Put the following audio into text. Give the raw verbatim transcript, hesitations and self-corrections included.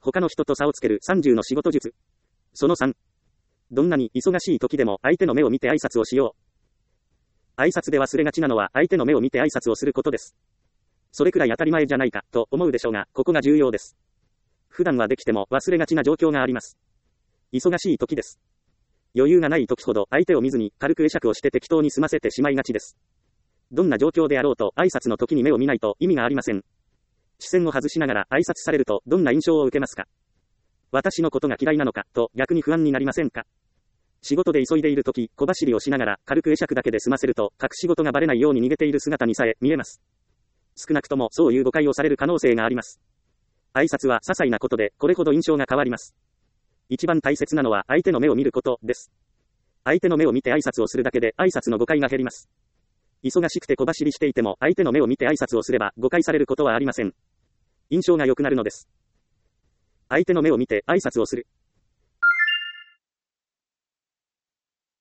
他の人と差をつけるさんじゅうの仕事術。そのさん。どんなに忙しい時でも相手の目を見て挨拶をしよう。挨拶で忘れがちなのは相手の目を見て挨拶をすることです。それくらい当たり前じゃないかと思うでしょうが、ここが重要です。普段はできても忘れがちな状況があります。忙しい時です。余裕がない時ほど相手を見ずに軽く会釈をして適当に済ませてしまいがちです。どんな状況であろうと挨拶の時に目を見ないと意味がありません。視線を外しながら挨拶されるとどんな印象を受けますか？私のことが嫌いなのかと逆に不安になりませんか？仕事で急いでいる時、小走りをしながら軽く会釈だけで済ませると隠し事がバレないように逃げている姿にさえ見えます。少なくともそういう誤解をされる可能性があります。挨拶は些細なことでこれほど印象が変わります。一番大切なのは相手の目を見ることです。相手の目を見て挨拶をするだけで挨拶の誤解が減ります。忙しくて小走りしていても相手の目を見て挨拶をすれば誤解されることはありません。印象が良くなるのです。相手の目を見て挨拶をする。